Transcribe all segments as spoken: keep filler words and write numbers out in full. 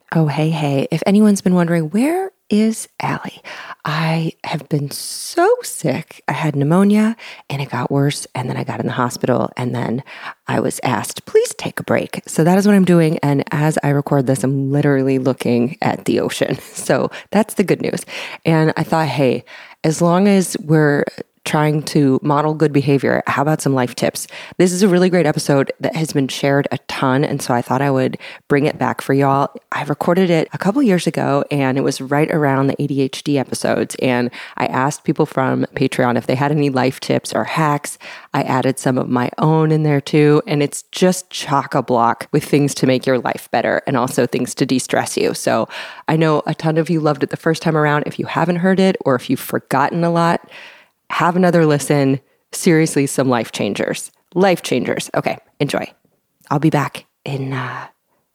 Oh, hey, hey. If anyone's been wondering, where is Allie? I have been so sick. I had pneumonia and it got worse. And then I got in the hospital and then I was asked, please take a break. So that is what I'm doing. And as I record this, I'm literally looking at the ocean. So that's the good news. And I thought, hey, as long as we're trying to model good behavior, how about some life tips? This is a really great episode that has been shared a ton. And so I thought I would bring it back for y'all. I recorded it a couple years ago and it was right around the A D H D episodes. And I asked people from Patreon if they had any life tips or hacks. I added some of my own in there too. And it's just chock-a-block with things to make your life better and also things to de-stress you. So I know a ton of you loved it the first time around. If you haven't heard it or if you've forgotten a lot, have another listen. Seriously, some life changers. Life changers. Okay, enjoy. I'll be back in uh,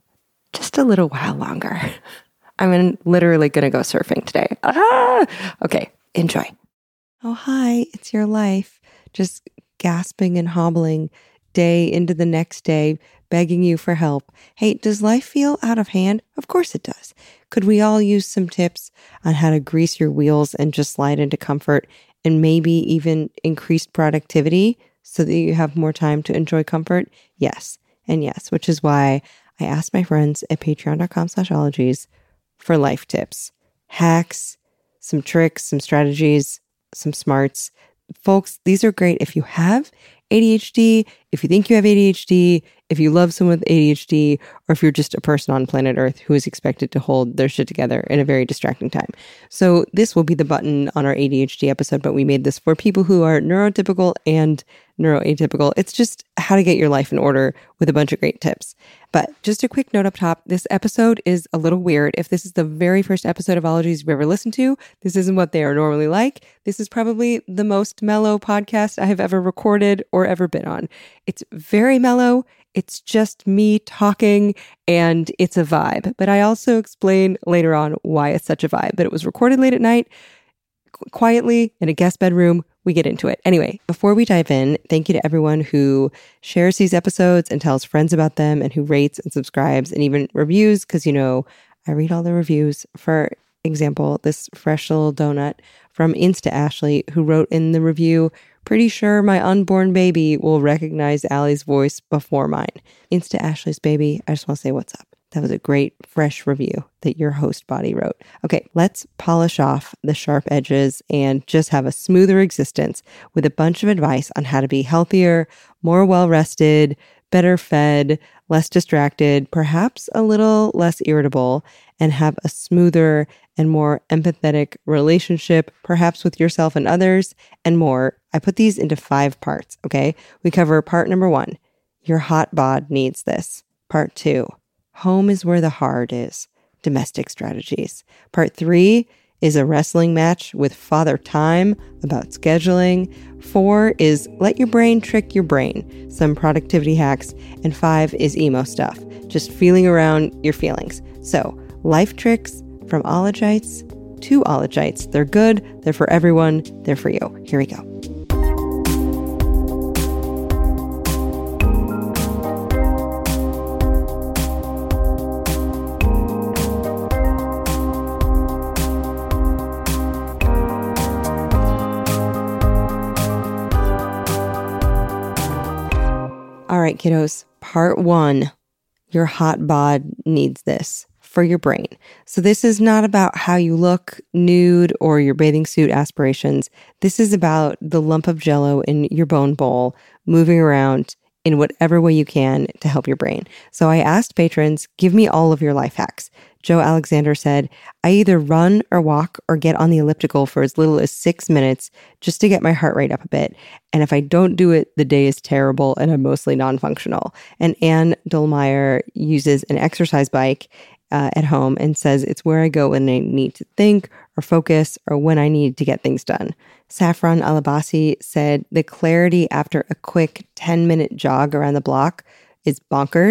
just a little while longer. I'm in, literally going to go surfing today. Ah! Okay, enjoy. Oh, hi, it's your life. Just gasping and hobbling day into the next day, begging you for help. Hey, does life feel out of hand? Of course it does. Could we all use some tips on how to grease your wheels and just slide into comfort and maybe even increased productivity so that you have more time to enjoy comfort? Yes, and yes, which is why I asked my friends at patreon.com slash ologies for life tips, hacks, some tricks, some strategies, some smarts. Folks, these are great if you have A D H D, if you think you have A D H D, if you love someone with A D H D, or if you're just a person on planet Earth who is expected to hold their shit together in a very distracting time. So this will be the button on our A D H D episode, but we made this for people who are neurotypical and neuroatypical. It's just how to get your life in order with a bunch of great tips. But just a quick note up top, this episode is a little weird. If this is the very first episode of Ologies you've ever listened to, this isn't what they are normally like. This is probably the most mellow podcast I have ever recorded or ever been on. It's very mellow. It's just me talking and it's a vibe. But I also explain later on why it's such a vibe. But it was recorded late at night, qu- quietly in a guest bedroom. We get into it. Anyway, before we dive in, thank you to everyone who shares these episodes and tells friends about them and who rates and subscribes and even reviews, because, you know, I read all the reviews. For example, this fresh little donut from Insta Ashley, who wrote in the review, pretty sure my unborn baby will recognize Allie's voice before mine. Insta Ashley's baby, I just want to say what's up. That was a great, fresh review that your host body wrote. Okay, let's polish off the sharp edges and just have a smoother existence with a bunch of advice on how to be healthier, more well-rested, better fed, less distracted, perhaps a little less irritable, and have a smoother and more empathetic relationship, perhaps with yourself and others, and more. I put these into five parts, okay? We cover part number one, your hot bod needs this. Part two, home is where the heart is, domestic strategies. Part three is a wrestling match with Father Time about scheduling. Four is let your brain trick your brain, some productivity hacks. And five is emo stuff, just feeling around your feelings. So life tricks from Ologites to Ologites. They're good, they're for everyone, they're for you. Here we go. All right, kiddos, part one, your hot bod needs this for your brain. So this is not about how you look nude or your bathing suit aspirations. This is about the lump of jello in your bone bowl moving around in whatever way you can to help your brain. So I asked patrons, give me all of your life hacks. Joe Alexander said, I either run or walk or get on the elliptical for as little as six minutes just to get my heart rate up a bit. And if I don't do it, the day is terrible and I'm mostly non-functional. And Anne Dolmeyer uses an exercise bike uh, at home and says it's where I go when I need to think or focus or when I need to get things done. Saffron Alabasi said the clarity after a quick ten minute jog around the block is bonkers.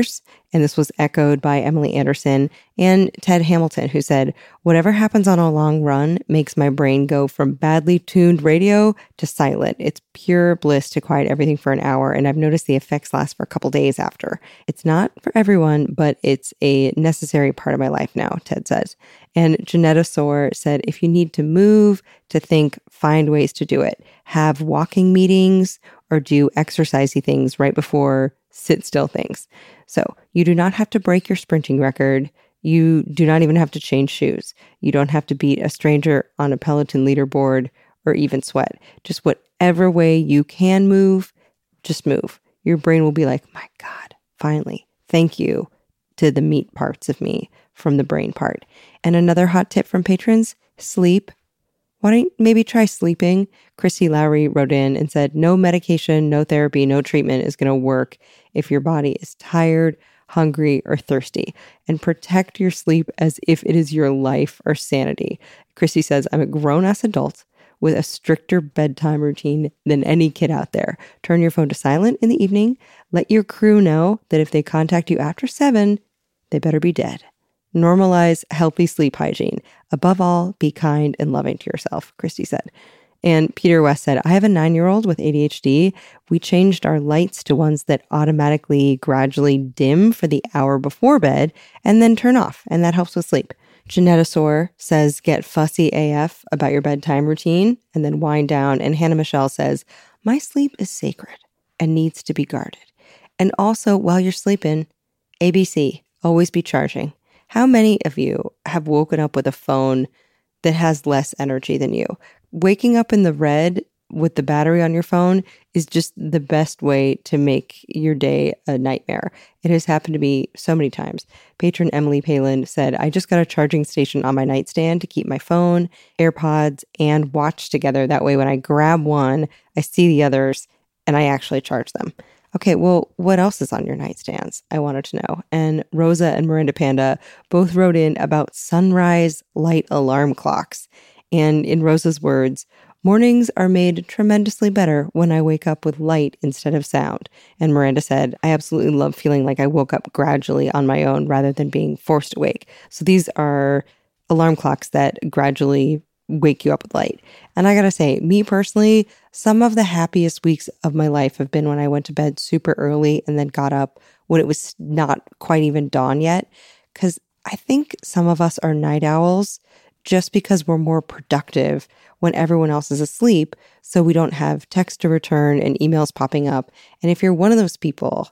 And this was echoed by Emily Anderson and Ted Hamilton, who said, whatever happens on a long run makes my brain go from badly tuned radio to silent. It's pure bliss to quiet everything for an hour. And I've noticed the effects last for a couple days after. It's not for everyone, but it's a necessary part of my life now, Ted says. And Janetta Soar said, if you need to move, to think, find ways to do it. Have walking meetings or do exercisey things right before sit still things. So you do not have to break your sprinting record. You do not even have to change shoes. You don't have to beat a stranger on a Peloton leaderboard or even sweat. Just whatever way you can move, just move. Your brain will be like, my God, finally, thank you to the meat parts of me from the brain part. And another hot tip from patrons, sleep. Why don't you maybe try sleeping? Chrissy Lowry wrote in and said, no medication, no therapy, no treatment is going to work if your body is tired, hungry, or thirsty. And protect your sleep as if it is your life or sanity. Chrissy says, I'm a grown-ass adult with a stricter bedtime routine than any kid out there. Turn your phone to silent in the evening. Let your crew know that if they contact you after seven, they better be dead. Normalize healthy sleep hygiene. Above all, be kind and loving to yourself, Christy said. And Peter West said, I have a nine-year-old with A D H D. We changed our lights to ones that automatically gradually dim for the hour before bed and then turn off, and that helps with sleep. Janetta Soar says, get fussy A F about your bedtime routine and then wind down. And Hannah Michelle says, my sleep is sacred and needs to be guarded. And also, while you're sleeping, A B C, always be charging. How many of you have woken up with a phone that has less energy than you? Waking up in the red with the battery on your phone is just the best way to make your day a nightmare. It has happened to me so many times. Patron Emily Palin said, I just got a charging station on my nightstand to keep my phone, AirPods, and watch together. That way when I grab one, I see the others and I actually charge them. Okay, well, what else is on your nightstands? I wanted to know. And Rosa and Miranda Panda both wrote in about sunrise light alarm clocks. And in Rosa's words, mornings are made tremendously better when I wake up with light instead of sound. And Miranda said, I absolutely love feeling like I woke up gradually on my own rather than being forced awake. So these are alarm clocks that gradually wake you up with light. And I gotta say, me personally, some of the happiest weeks of my life have been when I went to bed super early and then got up when it was not quite even dawn yet. Because I think some of us are night owls just because we're more productive when everyone else is asleep, so we don't have text to return and emails popping up. And if you're one of those people,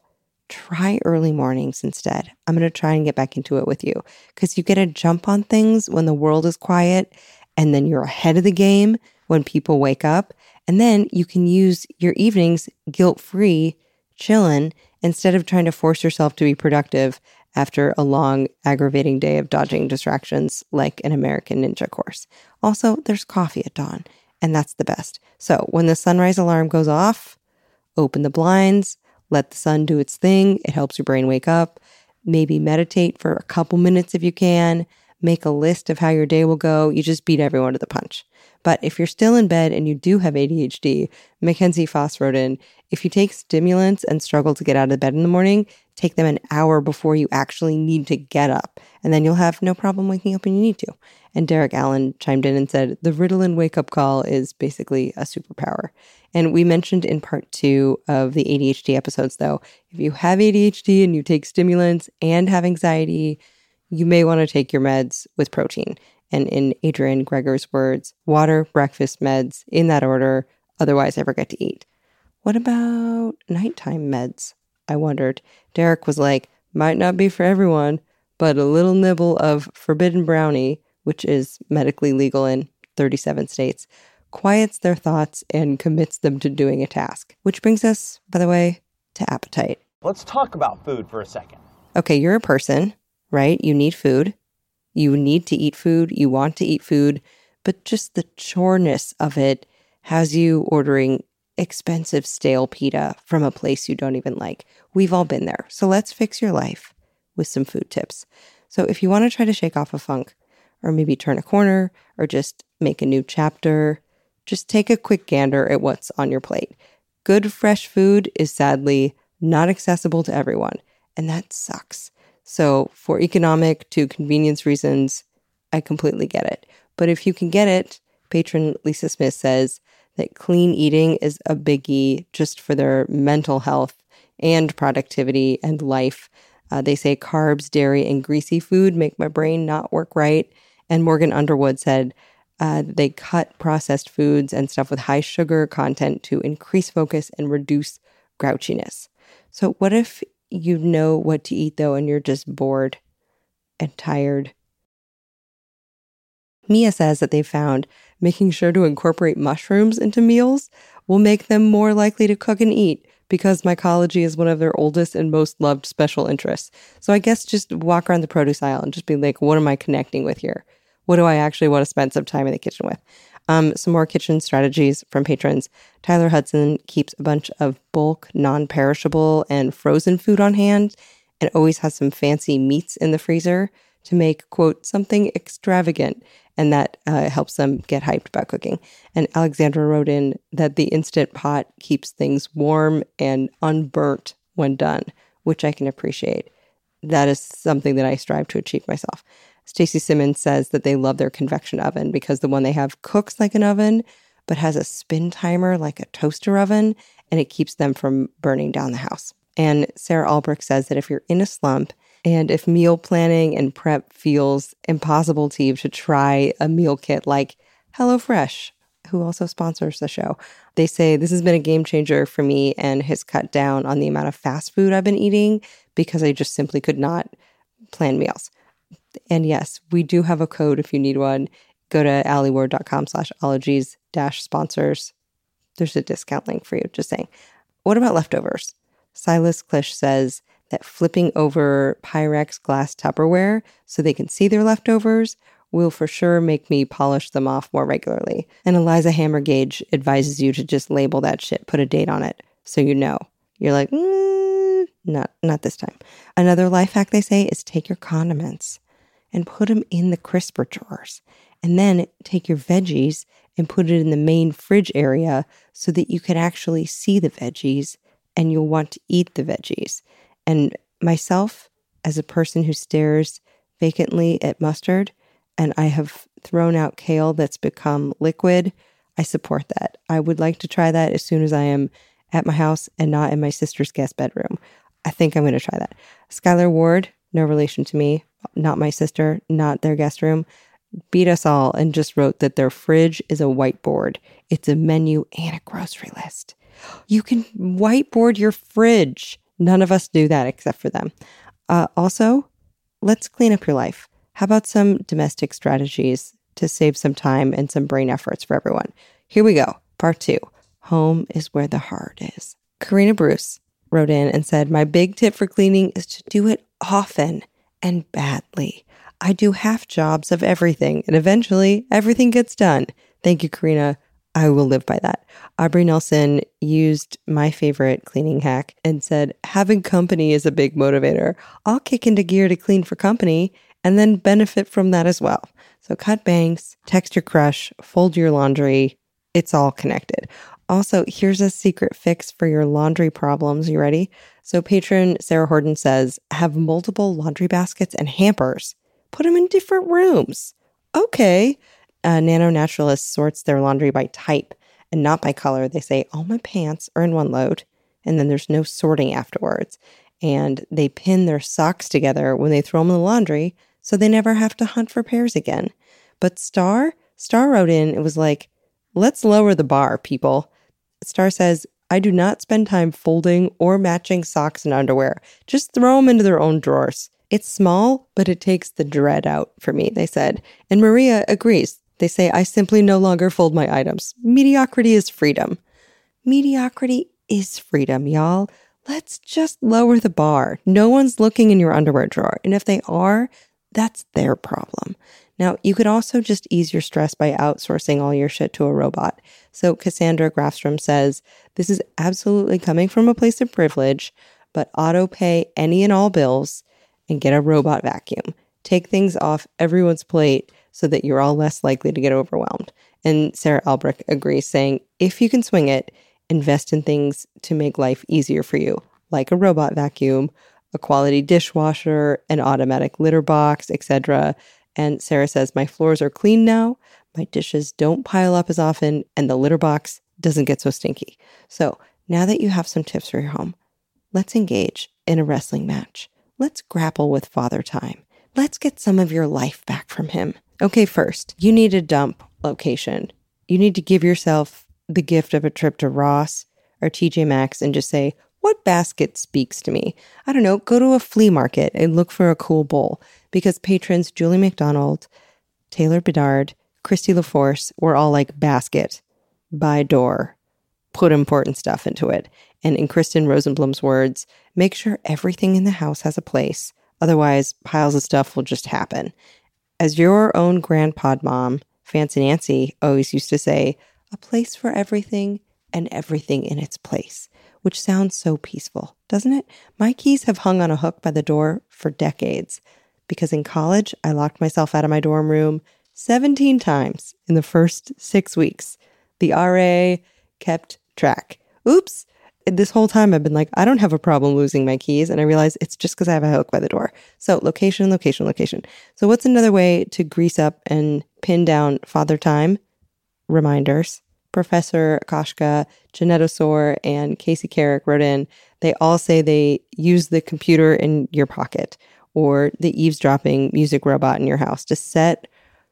try early mornings instead. I'm going to try and get back into it with you because you get a jump on things when the world is quiet, and then you're ahead of the game when people wake up. And then you can use your evenings guilt-free, chilling, instead of trying to force yourself to be productive after a long, aggravating day of dodging distractions like an American Ninja course. Also, there's coffee at dawn, and that's the best. So when the sunrise alarm goes off, open the blinds, let the sun do its thing. It helps your brain wake up. Maybe meditate for a couple minutes if you can. Make a list of how your day will go. You just beat everyone to the punch. But if you're still in bed and you do have A D H D, Mackenzie Foss wrote in, if you take stimulants and struggle to get out of bed in the morning, take them an hour before you actually need to get up, and then you'll have no problem waking up when you need to. And Derek Allen chimed in and said, the Ritalin wake-up call is basically a superpower. And we mentioned in part two of the A D H D episodes, though, if you have A D H D and you take stimulants and have anxiety, you may want to take your meds with protein. And in Adrian Greger's words, water, breakfast, meds, in that order, otherwise I forget to eat. What about nighttime meds? I wondered. Derek was like, might not be for everyone, but a little nibble of forbidden brownie, which is medically legal in thirty-seven states, quiets their thoughts and commits them to doing a task. Which brings us, by the way, to appetite. Let's talk about food for a second. Okay, you're a person, right? You need food. You need to eat food. You want to eat food. But just the choreness of it has you ordering expensive stale pita from a place you don't even like. We've all been there. So let's fix your life with some food tips. So if you want to try to shake off a funk, or maybe turn a corner, or just make a new chapter, just take a quick gander at what's on your plate. Good fresh food is sadly not accessible to everyone. and that sucks. So for economic to convenience reasons, I completely get it. But if you can get it, patron Lisa Smith says that clean eating is a biggie just for their mental health and productivity and life. Uh, they say carbs, dairy, and greasy food make my brain not work right. And Morgan Underwood said uh, they cut processed foods and stuff with high sugar content to increase focus and reduce grouchiness. So what if you know what to eat, though, and you're just bored and tired? Mia says that they found making sure to incorporate mushrooms into meals will make them more likely to cook and eat because mycology is one of their oldest and most loved special interests. So I guess just walk around the produce aisle and just be like, what am I connecting with here? What do I actually want to spend some time in the kitchen with? Um, some more kitchen strategies from patrons. Tyler Hudson keeps a bunch of bulk, non-perishable, and frozen food on hand and always has some fancy meats in the freezer to make, quote, something extravagant. And that uh, helps them get hyped about cooking. And Alexandra wrote in that the Instant Pot keeps things warm and unburnt when done, which I can appreciate. That is something that I strive to achieve myself. Stacey Simmons says that they love their convection oven because the one they have cooks like an oven, but has a spin timer like a toaster oven, and it keeps them from burning down the house. And Sarah Albrecht says that if you're in a slump, and if meal planning and prep feels impossible to you, to try a meal kit like HelloFresh, who also sponsors the show. They say this has been a game changer for me and has cut down on the amount of fast food I've been eating because I just simply could not plan meals. And yes, we do have a code if you need one. Go to alieward.com slash ologies dash sponsors. There's a discount link for you, just saying. What about leftovers? Silas Klish says that flipping over Pyrex glass Tupperware so they can see their leftovers will for sure make me polish them off more regularly. And Eliza Hammergage advises you to just label that shit, put a date on it, so you know. You're like, mm, not, not this time. Another life hack, they say, is take your condiments and put them in the crisper drawers. And then take your veggies and put it in the main fridge area so that you can actually see the veggies and you'll want to eat the veggies. And myself, as a person who stares vacantly at mustard, and I have thrown out kale that's become liquid, I support that. I would like to try that as soon as I am at my house and not in my sister's guest bedroom. I think I'm going to try that. Skylar Ward, no relation to me, not my sister, not their guest room, beat us all and just wrote that their fridge is a whiteboard. It's a menu and a grocery list. You can whiteboard your fridge. None of us do that except for them. Uh, also, let's clean up your life. How about some domestic strategies to save some time and some brain efforts for everyone? Here we go. Part two. Home is where the heart is. Karina Bruce wrote in and said, my big tip for cleaning is to do it often and badly. I do half jobs of everything, and eventually everything gets done. Thank you, Karina. I will live by that. Aubrey Nelson used my favorite cleaning hack and said, having company is a big motivator. I'll kick into gear to clean for company and then benefit from that as well. So cut bangs, text your crush, fold your laundry. It's all connected. Also, here's a secret fix for your laundry problems. You ready? So patron Sarah Horton says, have multiple laundry baskets and hampers. Put them in different rooms. Okay. Uh, Nano Naturalist sorts their laundry by type and not by color. They say, all my pants are in one load, and then there's no sorting afterwards. And they pin their socks together when they throw them in the laundry, so they never have to hunt for pairs again. But Star, Star wrote in, it was like, let's lower the bar, people. Star says, I do not spend time folding or matching socks and underwear. Just throw them into their own drawers. It's small, but it takes the dread out for me, they said. And Maria agrees. They say, I simply no longer fold my items. Mediocrity is freedom. Mediocrity is freedom, y'all. Let's just lower the bar. No one's looking in your underwear drawer. And if they are, that's their problem. Now, you could also just ease your stress by outsourcing all your shit to a robot. So Cassandra Grafstrom says, this is absolutely coming from a place of privilege, but auto pay any and all bills and get a robot vacuum. Take things off everyone's plate so that you're all less likely to get overwhelmed. And Sarah Albrecht agrees, saying, if you can swing it, invest in things to make life easier for you, like a robot vacuum, a quality dishwasher, an automatic litter box, et cetera. And Sarah says, my floors are clean now, my dishes don't pile up as often, and the litter box doesn't get so stinky. So now that you have some tips for your home, let's engage in a wrestling match. Let's grapple with Father Time. Let's get some of your life back from him. Okay, first, you need a dump location. You need to give yourself the gift of a trip to Ross or T J Maxx and just say, what basket speaks to me? I don't know, go to a flea market and look for a cool bowl, because patrons Julie McDonald, Taylor Bedard, Christy LaForce were all like, basket, by door, put important stuff into it. And in Kristen Rosenblum's words, make sure everything in the house has a place. Otherwise, piles of stuff will just happen. As your own grandpod mom, Fancy Nancy, always used to say, a place for everything and everything in its place, which sounds so peaceful, doesn't it? My keys have hung on a hook by the door for decades, because in college, I locked myself out of my dorm room seventeen times in the first six weeks. The R A kept track. Oops. This whole time I've been like, I don't have a problem losing my keys. And I realize it's just because I have a hook by the door. So location, location, location. So what's another way to grease up and pin down Father Time? Reminders. Professor Koshka, Genetosaur, and Casey Carrick wrote in, they all say they use the computer in your pocket or the eavesdropping music robot in your house to set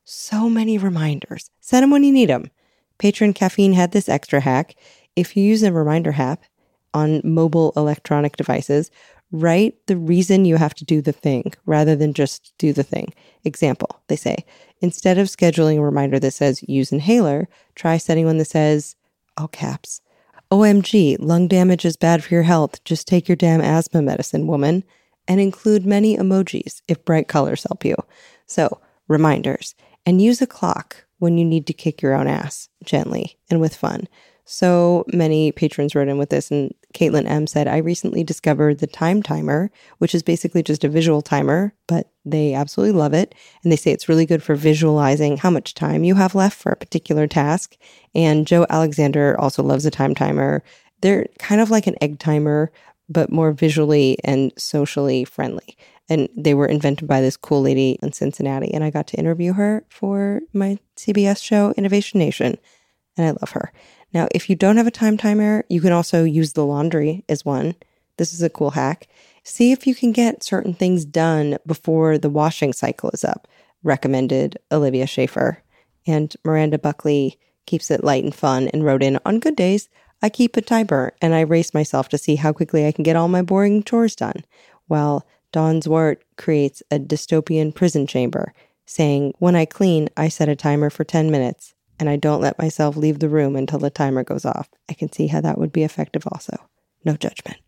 so many reminders. Set them when you need them. Patron Caffeine had this extra hack. If you use a reminder app on mobile electronic devices, write the reason you have to do the thing rather than just do the thing. Example, they say, instead of scheduling a reminder that says use inhaler, try setting one that says, all caps, O M G, lung damage is bad for your health. Just take your damn asthma medicine, woman. And include many emojis if bright colors help you. So, reminders. And use a clock when you need to kick your own ass gently and with fun. So many patrons wrote in with this, and Caitlin M said, I recently discovered the time timer, which is basically just a visual timer, but they absolutely love it. And they say it's really good for visualizing how much time you have left for a particular task. And Joe Alexander also loves a time timer. They're kind of like an egg timer, but more visually and socially friendly. And they were invented by this cool lady in Cincinnati. And I got to interview her for my C B S show, Innovation Nation. And I love her. Now, if you don't have a time timer, you can also use the laundry as one. This is a cool hack. See if you can get certain things done before the washing cycle is up, recommended Olivia Schaefer. And Miranda Buckley keeps it light and fun and wrote in, on good days, I keep a timer and I race myself to see how quickly I can get all my boring chores done. While Dawn Zwart creates a dystopian prison chamber, saying, when I clean, I set a timer for ten minutes. And I don't let myself leave the room until the timer goes off. I can see how that would be effective also. No judgment.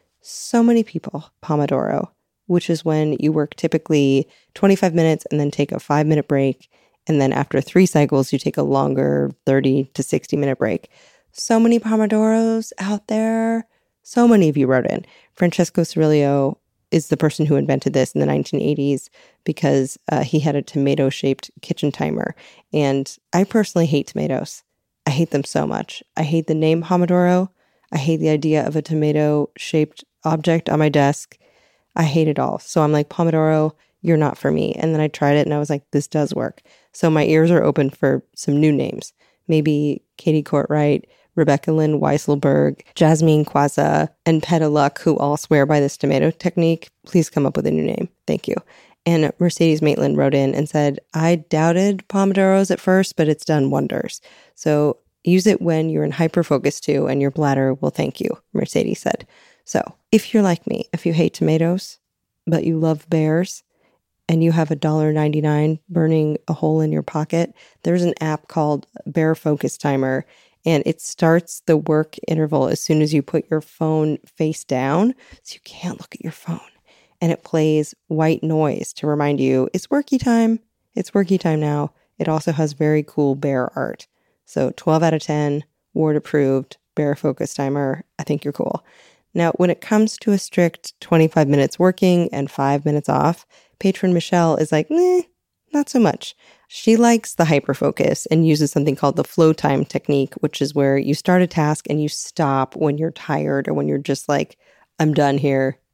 So many people, Pomodoro, which is when you work typically twenty-five minutes and then take a five minute break. And then after three cycles, you take a longer thirty to sixty minute break. So many Pomodoros out there. So many of you wrote in. Francesco Cirillo is the person who invented this in the nineteen eighties because uh, he had a tomato-shaped kitchen timer. And I personally hate tomatoes. I hate them so much. I hate the name Pomodoro. I hate the idea of a tomato-shaped object on my desk. I hate it all. So I'm like, Pomodoro, you're not for me. And then I tried it and I was like, this does work. So my ears are open for some new names. Maybe Katie Courtwright, Rebecca Lynn Weisselberg, Jasmine Quaza, and Peta Luck, who all swear by this tomato technique. Please come up with a new name. Thank you. And Mercedes Maitland wrote in and said, I doubted Pomodoros at first, but it's done wonders. So use it when you're in hyperfocus too, and your bladder will thank you, Mercedes said. So if you're like me, if you hate tomatoes, but you love bears, and you have a one dollar ninety-nine burning a hole in your pocket, there's an app called Bear Focus Timer. And it starts the work interval as soon as you put your phone face down, so you can't look at your phone. And it plays white noise to remind you, it's worky time. It's worky time now. It also has very cool bear art. So twelve out of ten, Ward approved, Bear Focus Timer. I think you're cool. Now, when it comes to a strict twenty-five minutes working and five minutes off, patron Michelle is like, nah, not so much. She likes the hyperfocus and uses something called the flow time technique, which is where you start a task and you stop when you're tired or when you're just like, I'm done here.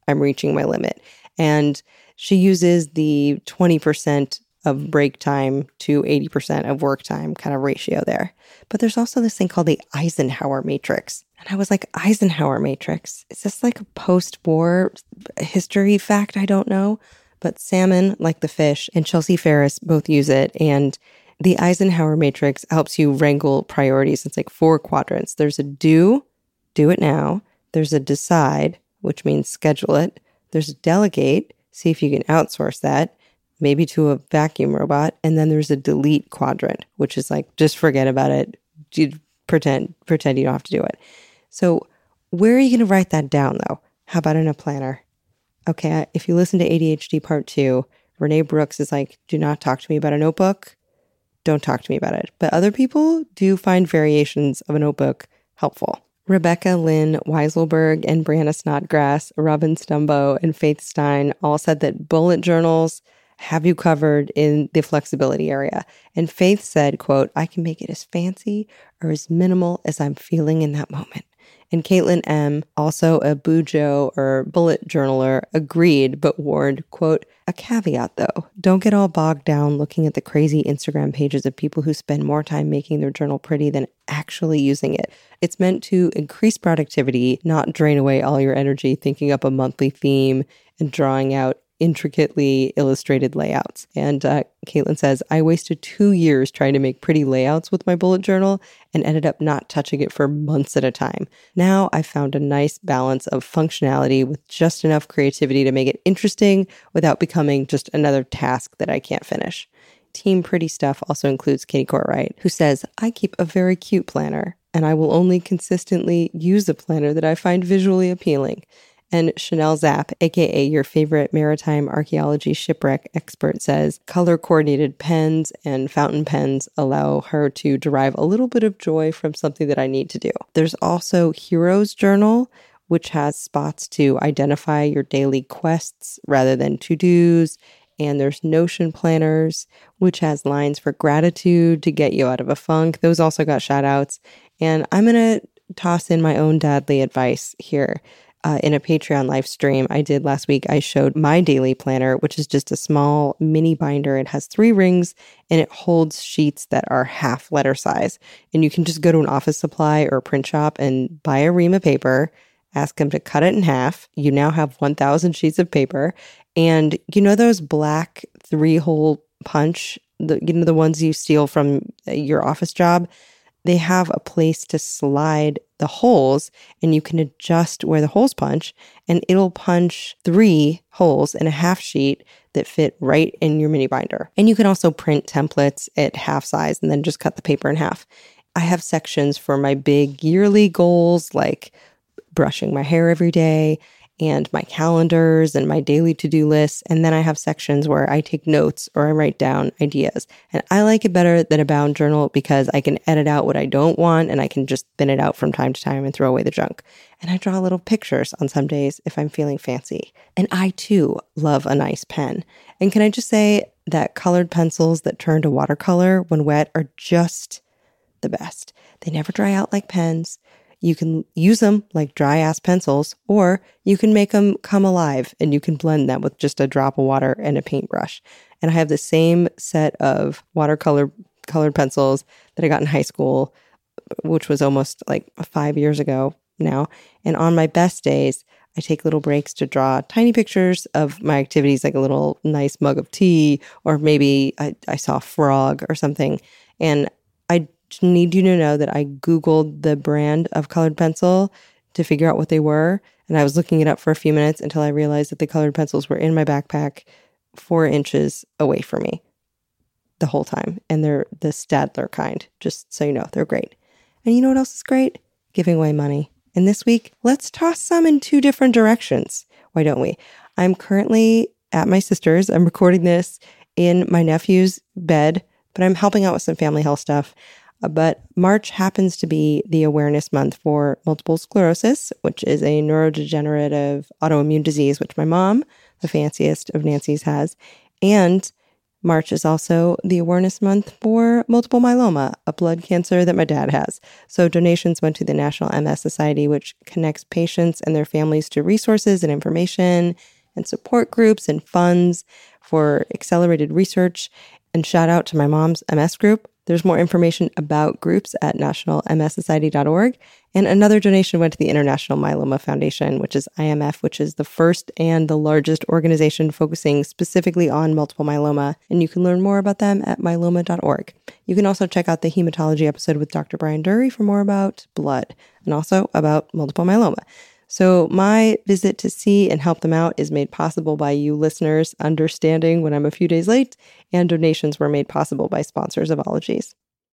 I'm reaching my limit. And she uses the twenty percent of break time to eighty percent of work time kind of ratio there. But there's also this thing called the Eisenhower matrix. And I was like, Eisenhower matrix? Is this like a post-war history fact? I don't know. But salmon, like the fish, and Chelsea Ferris both use it. And the Eisenhower matrix helps you wrangle priorities. It's like four quadrants. There's a do, do it now. There's a decide, which means schedule it. There's a delegate, see if you can outsource that, maybe to a vacuum robot. And then there's a delete quadrant, which is like, just forget about it. You pretend, pretend you don't have to do it. So where are you going to write that down though? How about in a planner? Okay, if you listen to A D H D part two, Renee Brooks is like, do not talk to me about a notebook. Don't talk to me about it. But other people do find variations of a notebook helpful. Rebecca Lynn Weiselberg and Brianna Snodgrass, Robin Stumbo, and Faith Stein all said that bullet journals have you covered in the flexibility area. And Faith said, quote, I can make it as fancy or as minimal as I'm feeling in that moment. And Caitlin M., also a Bujo or bullet journaler, agreed but warned, quote, a caveat though, don't get all bogged down looking at the crazy Instagram pages of people who spend more time making their journal pretty than actually using it. It's meant to increase productivity, not drain away all your energy thinking up a monthly theme and drawing out intricately illustrated layouts. And uh, Caitlin says, I wasted two years trying to make pretty layouts with my bullet journal and ended up not touching it for months at a time. Now I found a nice balance of functionality with just enough creativity to make it interesting without becoming just another task that I can't finish. Team Pretty Stuff also includes Katie Courtwright, who says, I keep a very cute planner, and I will only consistently use a planner that I find visually appealing. And Chanel Zapp, aka your favorite maritime archaeology shipwreck expert, says color-coordinated pens and fountain pens allow her to derive a little bit of joy from something that I need to do. There's also Heroes Journal, which has spots to identify your daily quests rather than to-dos. And there's Notion Planners, which has lines for gratitude to get you out of a funk. Those also got shout outs. And I'm going to toss in my own dadly advice here. Uh, in a Patreon live stream I did last week, I showed my daily planner, which is just a small mini binder. It has three rings and it holds sheets that are half letter size. And you can just go to an office supply or a print shop and buy a ream of paper, ask them to cut it in half. You now have one thousand sheets of paper. And you know those black three-hole punch, the, you know, the ones you steal from your office job? They have a place to slide the holes and you can adjust where the holes punch and it'll punch three holes in a half sheet that fit right in your mini binder. And you can also print templates at half size and then just cut the paper in half. I have sections for my big yearly goals like brushing my hair every day and my calendars and my daily to-do lists. And then I have sections where I take notes or I write down ideas. And I like it better than a bound journal because I can edit out what I don't want and I can just thin it out from time to time and throw away the junk. And I draw little pictures on some days if I'm feeling fancy. And I too love a nice pen. And can I just say that colored pencils that turn to watercolor when wet are just the best. They never dry out like pens. You can use them like dry ass pencils, or you can make them come alive and you can blend them with just a drop of water and a paintbrush. And I have the same set of watercolor colored pencils that I got in high school, which was almost like five years ago now. And on my best days, I take little breaks to draw tiny pictures of my activities, like a little nice mug of tea, or maybe I, I saw a frog or something. And I need you to know that I Googled the brand of colored pencil to figure out what they were. And I was looking it up for a few minutes until I realized that the colored pencils were in my backpack four inches away from me the whole time. And they're the Staedtler kind, just so you know, they're great. And you know what else is great? Giving away money. And this week, let's toss some in two different directions. Why don't we? I'm currently at my sister's. I'm recording this in my nephew's bed, but I'm helping out with some family health stuff. But March happens to be the awareness month for multiple sclerosis, which is a neurodegenerative autoimmune disease, which my mom, the fanciest of Nancy's, has. And March is also the awareness month for multiple myeloma, a blood cancer that my dad has. So donations went to the National M S Society, which connects patients and their families to resources and information and support groups and funds for accelerated research. And shout out to my mom's M S group. There's more information about groups at national m s society dot org. And another donation went to the International Myeloma Foundation, which is I M F, which is the first and the largest organization focusing specifically on multiple myeloma. And you can learn more about them at myeloma dot org. You can also check out the hematology episode with Doctor Brian Dury for more about blood and also about multiple myeloma. So my visit to see and help them out is made possible by you listeners understanding when I'm a few days late, and donations were made possible by sponsors of Ologies.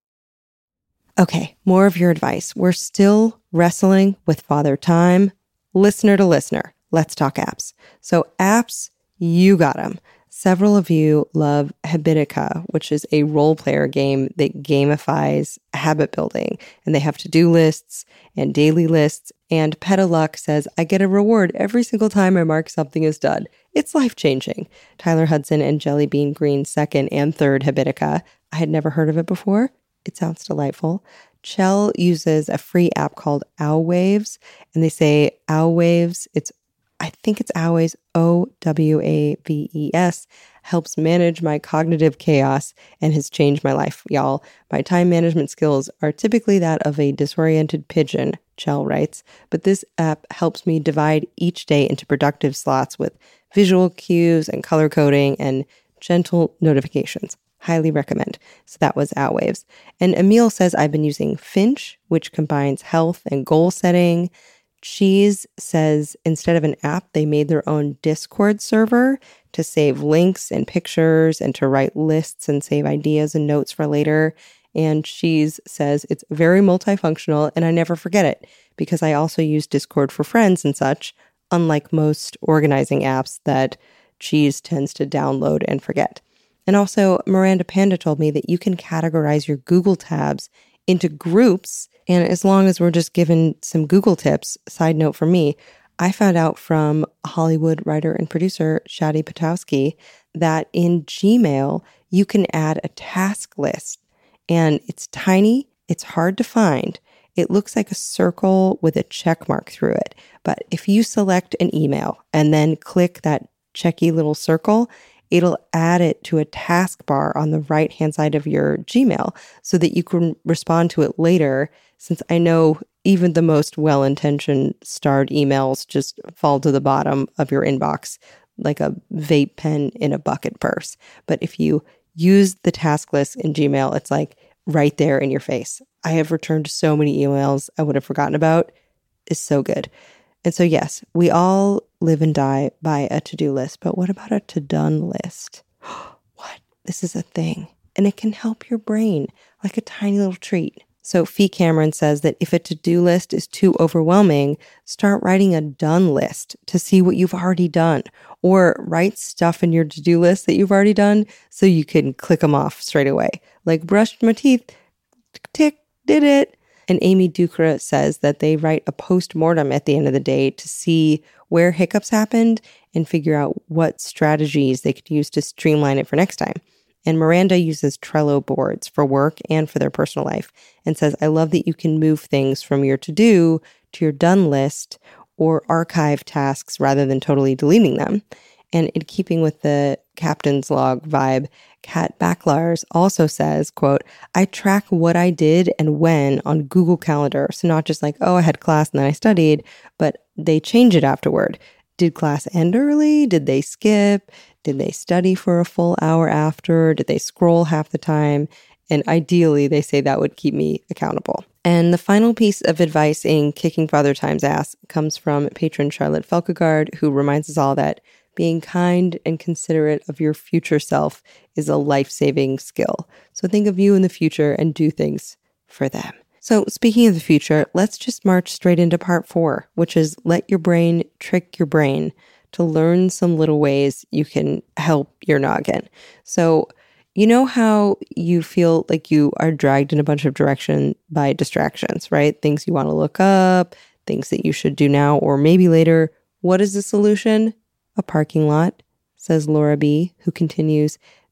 Okay, more of your advice. We're still wrestling with Father Time. Listener to listener, let's talk apps. So apps, you got them. Several of you love Habitica, which is a role player game that gamifies habit building. And they have to-do lists and daily lists. And Petaluck says, I get a reward every single time I mark something is done. It's life-changing. Tyler Hudson and Jellybean Green second and third Habitica. I had never heard of it before. It sounds delightful. Chell uses a free app called Owwaves. And they say Owwaves, it's I think it's Owwaves, O W A V E S, helps manage my cognitive chaos and has changed my life, y'all. My time management skills are typically that of a disoriented pigeon, Chell writes, but this app helps me divide each day into productive slots with visual cues and color coding and gentle notifications. Highly recommend. So that was Owwaves. And Emil says, I've been using Finch, which combines health and goal setting. Cheese says instead of an app, they made their own Discord server to save links and pictures and to write lists and save ideas and notes for later. And Cheese says it's very multifunctional and I never forget it because I also use Discord for friends and such, unlike most organizing apps that Cheese tends to download and forget. And also, Miranda Panda told me that you can categorize your Google tabs into groups. And as long as we're just given some Google tips, side note for me, I found out from Hollywood writer and producer Shadi Petowski that in Gmail, you can add a task list. And it's tiny, it's hard to find. It looks like a circle with a check mark through it. But if you select an email and then click that checky little circle, it'll add it to a taskbar on the right-hand side of your Gmail so that you can respond to it later, since I know even the most well-intentioned starred emails just fall to the bottom of your inbox like a vape pen in a bucket purse. But if you use the task list in Gmail, it's like right there in your face. I have returned so many emails I would have forgotten about. It's so good. And so, yes, we all live and die by a to-do list, but what about a to-done list? What? This is a thing. And it can help your brain like a tiny little treat. So Fee Cameron says that if a to-do list is too overwhelming, start writing a done list to see what you've already done, or write stuff in your to-do list that you've already done so you can click them off straight away. Like brushed my teeth, tick, did it. And Amy Ducra says that they write a post-mortem at the end of the day to see where hiccups happened and figure out what strategies they could use to streamline it for next time. And Miranda uses Trello boards for work and for their personal life and says, I love that you can move things from your to-do to your done list or archive tasks rather than totally deleting them. And in keeping with the captain's log vibe, Kat Backlars also says, quote, I track what I did and when on Google Calendar. So not just like, oh, I had class and then I studied, but they change it afterward. Did class end early? Did they skip? Did they study for a full hour after? Did they scroll half the time? And ideally, they say that would keep me accountable. And the final piece of advice in Kicking Father Time's Ass comes from patron Charlotte Felkegard, who reminds us all that being kind and considerate of your future self is a life-saving skill. So think of you in the future and do things for them. So speaking of the future, let's just march straight into part four, which is let your brain trick your brain to learn some little ways you can help your noggin. So you know how you feel like you are dragged in a bunch of direction by distractions, right? Things you want to look up, things that you should do now or maybe later. What is the solution? A parking lot, says Laura B., who continues,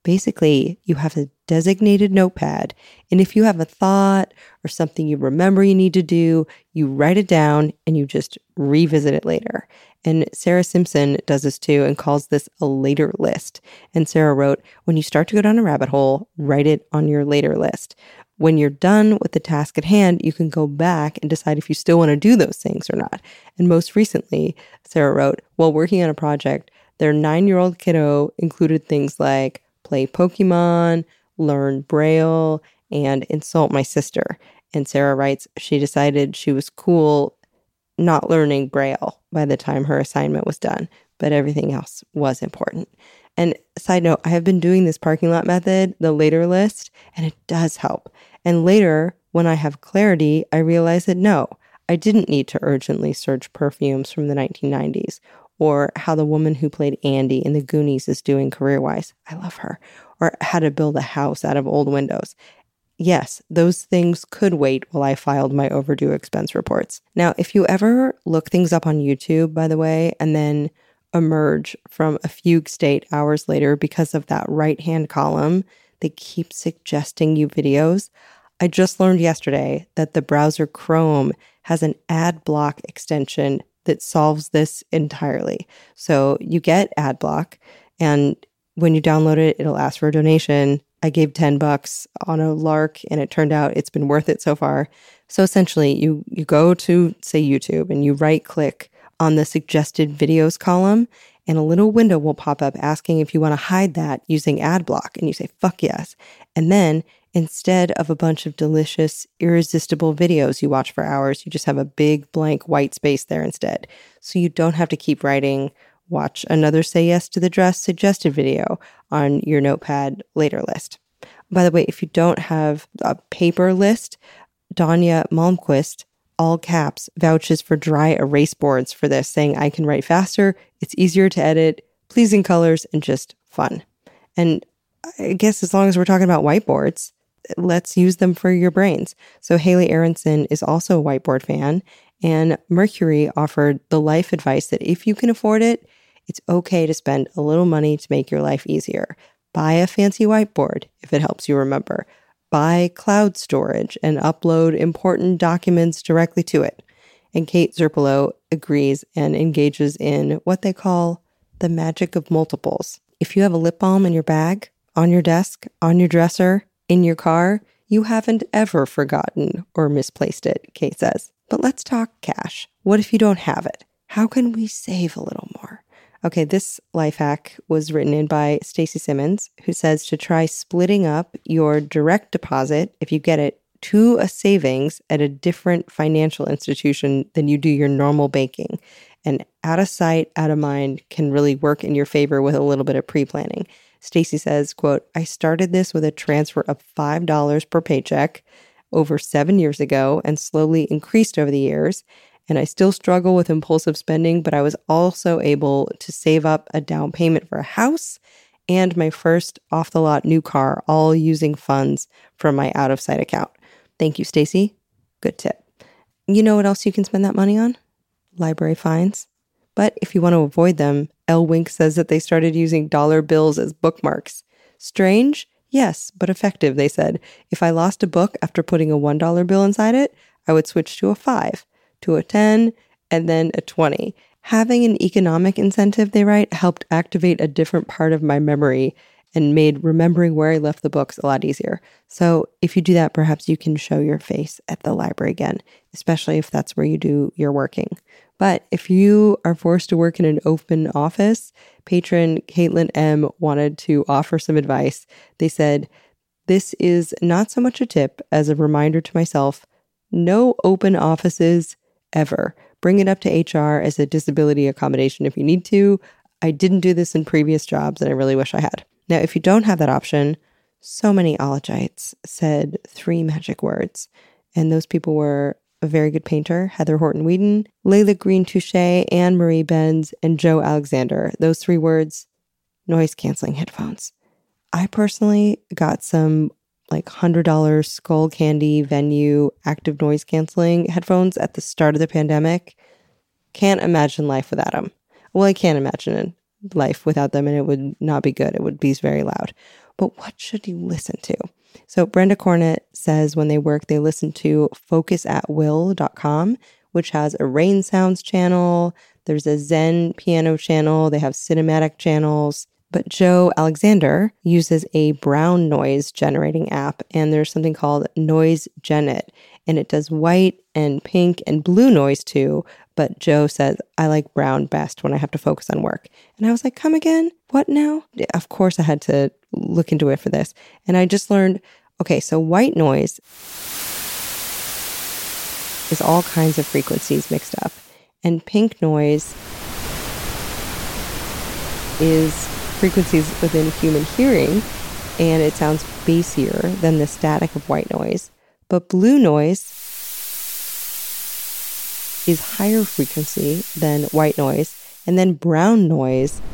Basically, you have a designated notepad, and if you have a thought or something you remember you need to do, you write it down and you just revisit it later. And Sarah Simpson does this too and calls this a later list. And Sarah wrote, when you start to go down a rabbit hole, write it on your later list. When you're done with the task at hand, you can go back and decide if you still want to do those things or not. And most recently, Sarah wrote, while working on a project, their nine-year-old kiddo included things like play Pokemon, learn Braille, and insult my sister. And Sarah writes, she decided she was cool not learning Braille by the time her assignment was done, but everything else was important. And side note, I have been doing this parking lot method, the later list, and it does help. And later, when I have clarity, I realize that no, I didn't need to urgently search perfumes from the nineteen nineties or how the woman who played Andy in The Goonies is doing career-wise. I love her. Or how to build a house out of old windows. Yes, those things could wait while I filed my overdue expense reports. Now, if you ever look things up on YouTube, by the way, and then emerge from a fugue state hours later because of that right-hand column, they keep suggesting you videos. I just learned yesterday that the browser Chrome has an ad block extension that solves this entirely. So you get ad block, and when you download it, it'll ask for a donation. I gave ten bucks on a lark, and it turned out it's been worth it so far. So essentially, you you go to, say, YouTube, and you right-click on the suggested videos column, and a little window will pop up asking if you want to hide that using ad block, and you say, fuck yes. And then instead of a bunch of delicious, irresistible videos you watch for hours, you just have a big blank white space there instead. So you don't have to keep writing, watch another Say Yes to the Dress suggested video on your notepad later list. By the way, if you don't have a paper list, Danya Malmquist, all caps, vouches for dry erase boards for this, saying I can write faster, it's easier to edit, pleasing colors, and just fun. And I guess as long as we're talking about whiteboards, let's use them for your brains. So Haley Aronson is also a whiteboard fan, and Mercury offered the life advice that if you can afford it, it's okay to spend a little money to make your life easier. Buy a fancy whiteboard if it helps you remember. Buy cloud storage and upload important documents directly to it. And Kate Zerpolo agrees and engages in what they call the magic of multiples. If you have a lip balm in your bag, on your desk, on your dresser, in your car, you haven't ever forgotten or misplaced it, Kate says. But let's talk cash. What if you don't have it? How can we save a little more? Okay, this life hack was written in by Stacy Simmons, who says to try splitting up your direct deposit, if you get it, to a savings at a different financial institution than you do your normal banking. And out of sight, out of mind can really work in your favor with a little bit of pre-planning. Stacy says, quote, I started this with a transfer of five dollars per paycheck over seven years ago and slowly increased over the years. And I still struggle with impulsive spending, but I was also able to save up a down payment for a house and my first off-the-lot new car, all using funds from my out-of-sight account. Thank you, Stacy. Good tip. You know what else you can spend that money on? Library fines. But if you want to avoid them, Elle Wink says that they started using dollar bills as bookmarks. Strange? Yes, but effective, they said. If I lost a book after putting a one dollar bill inside it, I would switch to a five, to a ten, and then a twenty. Having an economic incentive, they write, helped activate a different part of my memory and made remembering where I left the books a lot easier. So if you do that, perhaps you can show your face at the library again, especially if that's where you do your working. But if you are forced to work in an open office, patron Caitlin M. wanted to offer some advice. They said, this is not so much a tip as a reminder to myself, no open offices ever. Bring it up to H R as a disability accommodation if you need to. I didn't do this in previous jobs and I really wish I had. Now, if you don't have that option, so many ologites said three magic words. And those people were a very good painter, Heather Horton Whedon, Layla Green Touche, Anne Marie Benz, and Joe Alexander. Those three words, noise canceling headphones. I personally got some like one hundred dollars Skull Candy Venue active noise canceling headphones at the start of the pandemic. Can't imagine life without them. Well, I can't imagine life without them, and it would not be good. It would be very loud. but what should you listen to? So Brenda Cornett says when they work, they listen to focus at will dot com, which has a rain sounds channel. There's a Zen piano channel. They have cinematic channels. But Joe Alexander uses a brown noise generating app, and there's something called Noise Genet, and it does white and pink and blue noise too. But Joe says, I like brown best when I have to focus on work. And I was like, come again? What now? Of course, I had to look into it for this. And I just learned, okay, so white noise is all kinds of frequencies mixed up. And pink noise is frequencies within human hearing, and it sounds bassier than the static of white noise. But blue noise is higher frequency than white noise, and then brown noise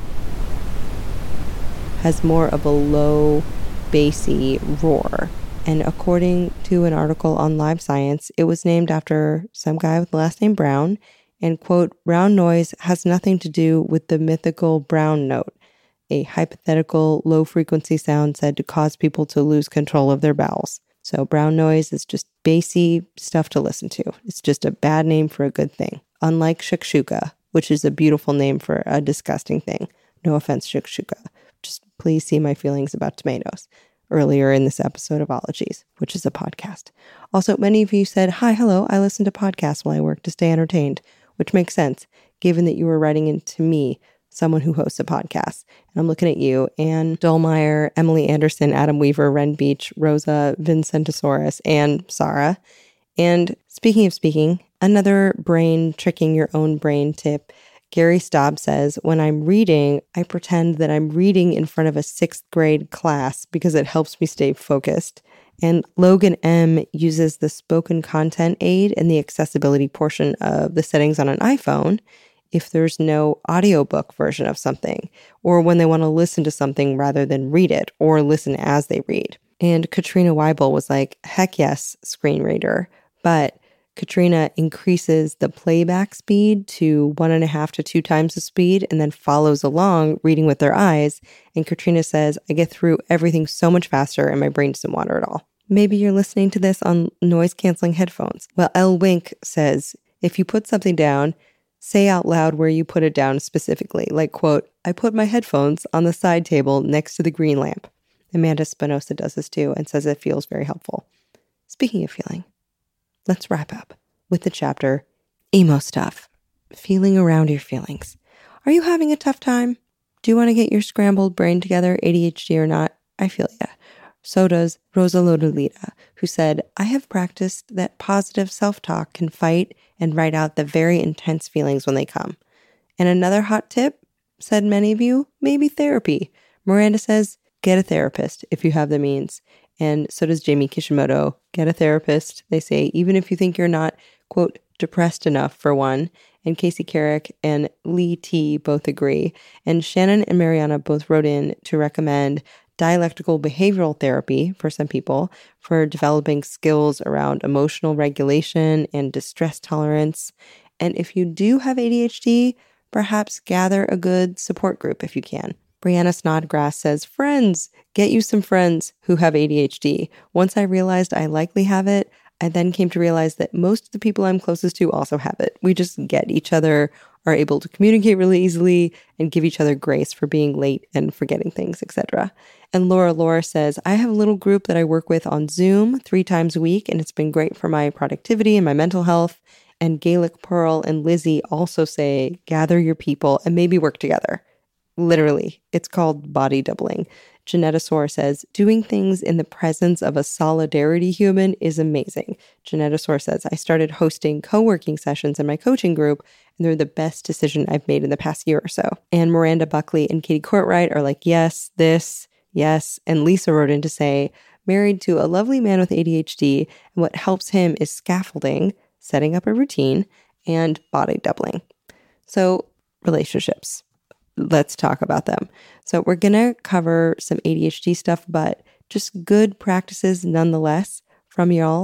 has more of a low, bassy roar. And according to an article on Live Science, it was named after some guy with the last name Brown, and quote, brown noise has nothing to do with the mythical brown note, a hypothetical low-frequency sound said to cause people to lose control of their bowels. So brown noise is just bassy stuff to listen to. It's just a bad name for a good thing. Unlike shakshuka, which is a beautiful name for a disgusting thing. No offense, shakshuka. Just please see my feelings about tomatoes earlier in this episode of Ologies, which is a podcast. Also, many of you said, hi, hello, I listen to podcasts while I work to stay entertained, which makes sense, given that you were writing into me, someone who hosts a podcast. And I'm looking at you, Anne Dolmeyer, Emily Anderson, Adam Weaver, Ren Beach, Rosa Vincentasaurus, and Sarah. And speaking of speaking, another brain tricking your own brain tip. Gary Staub says, when I'm reading, I pretend that I'm reading in front of a sixth grade class because it helps me stay focused. And Logan M uses the spoken content aid in the accessibility portion of the settings on an iPhone if there's no audiobook version of something, or when they want to listen to something rather than read it, or listen as they read. And Katrina Weibel was like, heck yes, screen reader. But Katrina increases the playback speed to one and a half to two times the speed and then follows along reading with their eyes. And Katrina says, I get through everything so much faster and my brain doesn't wander at all. Maybe you're listening to this on noise-canceling headphones. Well, L. Wink says, if you put something down, say out loud where you put it down specifically. Like, quote, I put my headphones on the side table next to the green lamp. Amanda Spinoza does this too and says it feels very helpful. Speaking of feeling, let's wrap up with the chapter, Emo Stuff, feeling around your feelings. Are you having a tough time? Do you want to get your scrambled brain together, A D H D or not? I feel ya. So does Rosa Lodolita, who said, I have practiced that positive self-talk can fight and write out the very intense feelings when they come. And another hot tip, said many of you, maybe therapy. Miranda says, get a therapist if you have the means. And so does Jamie Kishimoto, get a therapist. They say, even if you think you're not, quote, depressed enough for one. And Casey Carrick and Lee T both agree. And Shannon and Mariana both wrote in to recommend dialectical behavioral therapy for some people for developing skills around emotional regulation and distress tolerance. And if you do have A D H D, perhaps gather a good support group if you can. Brianna Snodgrass says, friends, get you some friends who have A D H D. Once I realized I likely have it, I then came to realize that most of the people I'm closest to also have it. We just get each other, are able to communicate really easily, and give each other grace for being late and forgetting things, et cetera. And Laura Laura says, I have a little group that I work with on Zoom three times a week, and it's been great for my productivity and my mental health. And Gaelic Pearl and Lizzie also say, gather your people and maybe work together. Literally, it's called body doubling. Genetosaur says, doing things in the presence of a solidarity human is amazing. Genetosaur says, I started hosting co-working sessions in my coaching group, and they're the best decision I've made in the past year or so. And Miranda Buckley and Katie Courtwright are like, yes, this, yes. And Lisa wrote in to say, married to a lovely man with A D H D, and what helps him is scaffolding, setting up a routine, and body doubling. So, relationships. Let's talk about them. So we're going to cover some A D H D stuff, but just good practices nonetheless from y'all.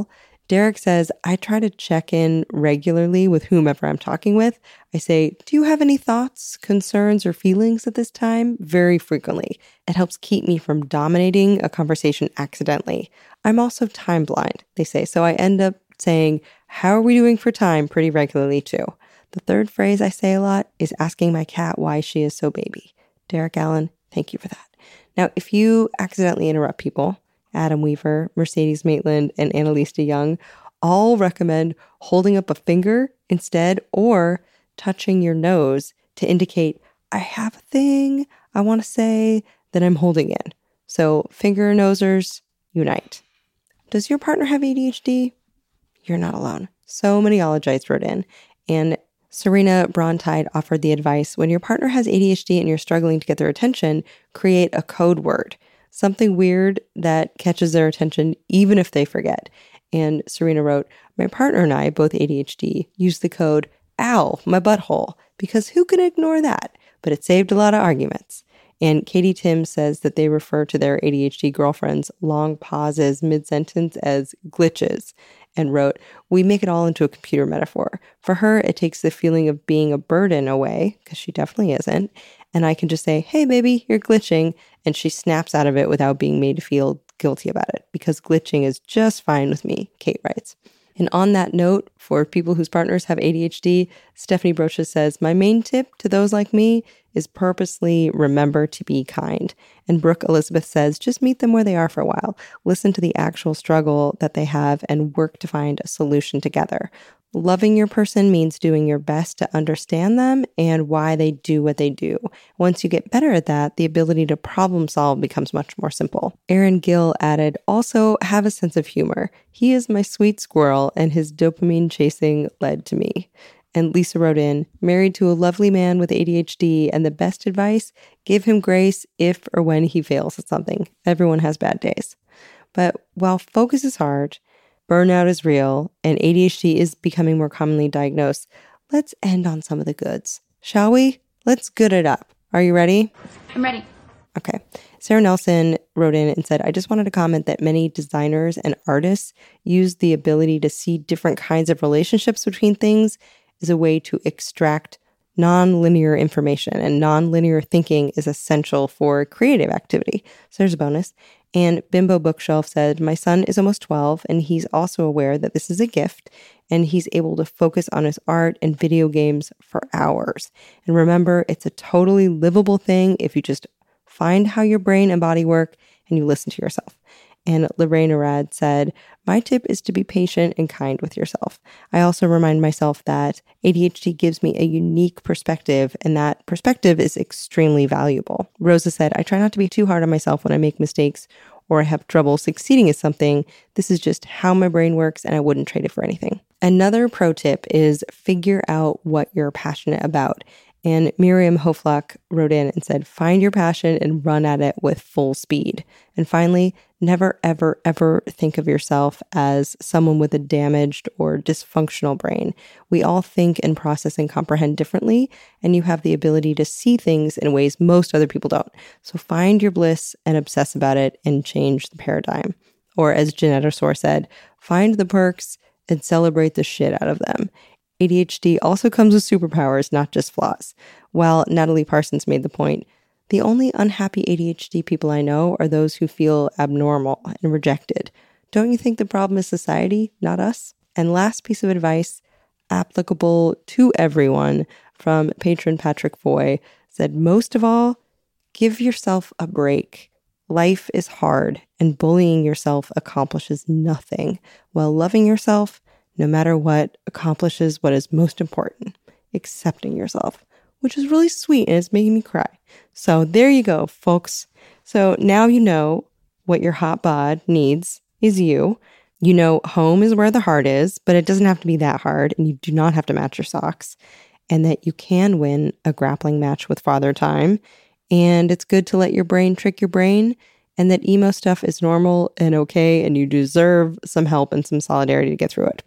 Derek says, I try to check in regularly with whomever I'm talking with. I say, do you have any thoughts, concerns, or feelings at this time? Very frequently. It helps keep me from dominating a conversation accidentally. I'm also time blind, they say, so I end up saying, how are we doing for time pretty regularly too. The third phrase I say a lot is asking my cat why she is so baby. Derek Allen, thank you for that. Now, if you accidentally interrupt people, Adam Weaver, Mercedes Maitland, and Annalise DeYoung all recommend holding up a finger instead or touching your nose to indicate, I have a thing I want to say that I'm holding in. So finger nosers, unite. Does your partner have A D H D? You're not alone. So many ologites wrote in, and Serena Brontide offered the advice, when your partner has A D H D and you're struggling to get their attention, create a code word. Something weird that catches their attention even if they forget. And Serena wrote, my partner and I, both A D H D, use the code, ow, my butthole, because who can ignore that? But it saved a lot of arguments. And Katie Tim says that they refer to their A D H D girlfriend's long pauses mid-sentence as glitches, and wrote, we make it all into a computer metaphor. For her, it takes the feeling of being a burden away, because she definitely isn't. And I can just say, hey, baby, you're glitching. And she snaps out of it without being made to feel guilty about it, because glitching is just fine with me, Kate writes. And on that note, for people whose partners have A D H D, Stephanie Brochus says, my main tip to those like me is purposely remember to be kind. And Brooke Elizabeth says, just meet them where they are for a while. Listen to the actual struggle that they have and work to find a solution together. Loving your person means doing your best to understand them and why they do what they do. Once you get better at that, the ability to problem solve becomes much more simple. Aaron Gill added, also have a sense of humor. He is my sweet squirrel and his dopamine chasing led to me. And Lisa wrote in, married to a lovely man with A D H D, and the best advice, give him grace if or when he fails at something. Everyone has bad days. But while focus is hard, burnout is real, and A D H D is becoming more commonly diagnosed, let's end on some of the goods. Shall we? Let's good it up. Are you ready? I'm ready. Okay. Sarah Nelson wrote in and said, I just wanted to comment that many designers and artists use the ability to see different kinds of relationships between things as a way to extract non-linear information, and non-linear thinking is essential for creative activity. So there's a bonus. And Bimbo Bookshelf said, my son is almost twelve, and he's also aware that this is a gift, and he's able to focus on his art and video games for hours. And remember, it's a totally livable thing if you just find how your brain and body work and you listen to yourself. And Lorraine Arad said, my tip is to be patient and kind with yourself. I also remind myself that A D H D gives me a unique perspective, and that perspective is extremely valuable. Rosa said, I try not to be too hard on myself when I make mistakes or I have trouble succeeding at something. This is just how my brain works, and I wouldn't trade it for anything. Another pro tip is figure out what you're passionate about. And Miriam Hoflock wrote in and said, find your passion and run at it with full speed. And finally, never, ever, ever think of yourself as someone with a damaged or dysfunctional brain. We all think and process and comprehend differently, and you have the ability to see things in ways most other people don't. So find your bliss and obsess about it and change the paradigm. Or as Janetta Soar said, find the perks and celebrate the shit out of them. A D H D also comes with superpowers, not just flaws. While Natalie Parsons made the point, the only unhappy A D H D people I know are those who feel abnormal and rejected. Don't you think the problem is society, not us? And last piece of advice, applicable to everyone, from patron Patrick Foy, said, most of all, give yourself a break. Life is hard, and bullying yourself accomplishes nothing, while loving yourself, no matter what, accomplishes what is most important, accepting yourself, which is really sweet and it's making me cry. So there you go, folks. So now you know what your hot bod needs is you. You know home is where the heart is, but it doesn't have to be that hard, and you do not have to match your socks, and that you can win a grappling match with Father Time, and it's good to let your brain trick your brain, and that emo stuff is normal and okay, and you deserve some help and some solidarity to get through it.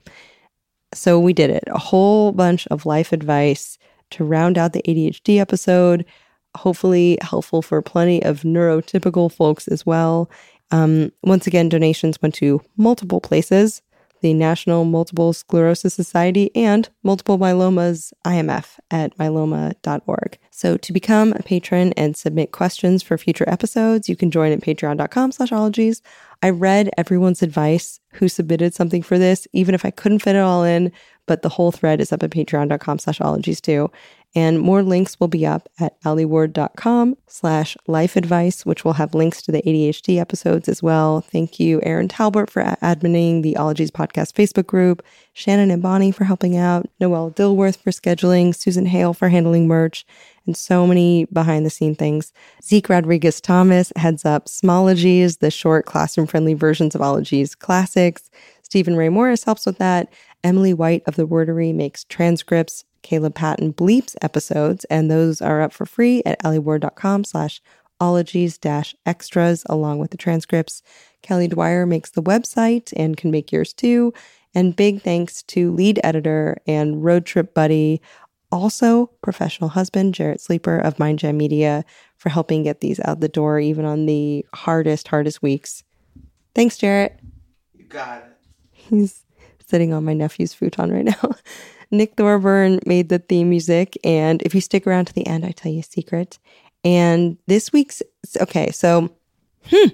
So we did it. A whole bunch of life advice to round out the A D H D episode, hopefully helpful for plenty of neurotypical folks as well. Um, once again, donations went to multiple places. the National Multiple Sclerosis Society, and Multiple Myeloma's I M F at myeloma dot org. So to become a patron and submit questions for future episodes, you can join at patreon.com slash ologies. I read everyone's advice who submitted something for this, even if I couldn't fit it all in, but the whole thread is up at patreon.com slash ologies too. And more links will be up at alieward.com slash life advice, which will have links to the A D H D episodes as well. Thank you, Erin Talbert, for adminning the Ologies Podcast Facebook group, Shannon and Bonnie for helping out, Noelle Dilworth for scheduling, Susan Hale for handling merch, and so many behind-the-scene things. Zeke Rodriguez-Thomas heads up Smologies, the short classroom-friendly versions of Ologies classics. Stephen Ray Morris helps with that. Emily White of The Wordery makes transcripts. Caleb Patton bleeps episodes, and those are up for free at alieward.com slash ologies dash extras along with the transcripts. Kelly Dwyer makes the website and can make yours too. And big thanks to lead editor and road trip buddy, also professional husband, Jarrett Sleeper of MindJam Media, for helping get these out the door even on the hardest, hardest weeks. Thanks, Jarrett. You got it. He's sitting on my nephew's futon right now. Nick Thorburn made the theme music, and if you stick around to the end, I tell you a secret. And this week's, okay, so, hmm,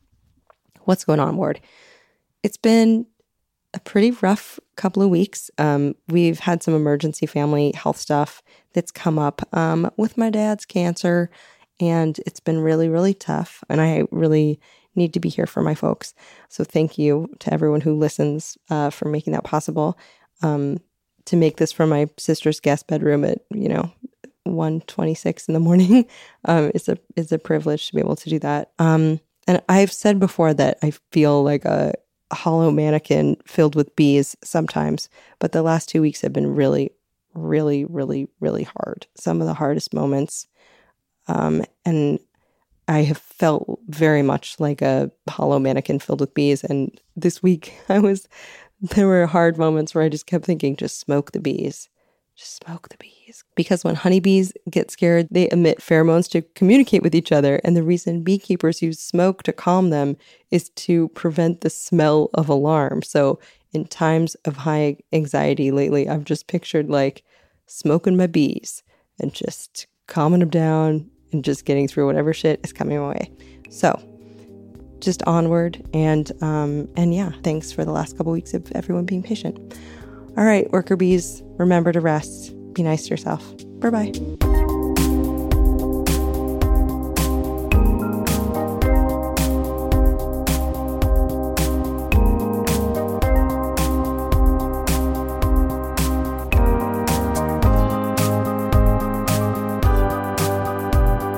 what's going on, Ward? It's been a pretty rough couple of weeks. Um, we've had some emergency family health stuff that's come up um, with my dad's cancer, and it's been really, really tough, and I really need to be here for my folks. So thank you to everyone who listens uh, for making that possible. Um, to make this from my sister's guest bedroom at, you know, one twenty-six in the morning. Um, it's a it's a privilege to be able to do that. Um, and I've said before that I feel like a hollow mannequin filled with bees sometimes, but the last two weeks have been really, really, really, really hard. Some of the hardest moments. Um, and I have felt very much like a hollow mannequin filled with bees. And this week I was... There were hard moments where I just kept thinking, just smoke the bees. Just smoke the bees. Because when honeybees get scared, they emit pheromones to communicate with each other. And the reason beekeepers use smoke to calm them is to prevent the smell of alarm. So in times of high anxiety lately, I've just pictured like smoking my bees and just calming them down and just getting through whatever shit is coming my way. So just onward. And, um, and yeah, thanks for the last couple weeks of everyone being patient. All right, worker bees, remember to rest. Be nice to yourself. Bye-bye.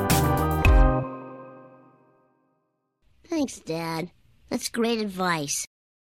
Thanks, Dad. That's great advice.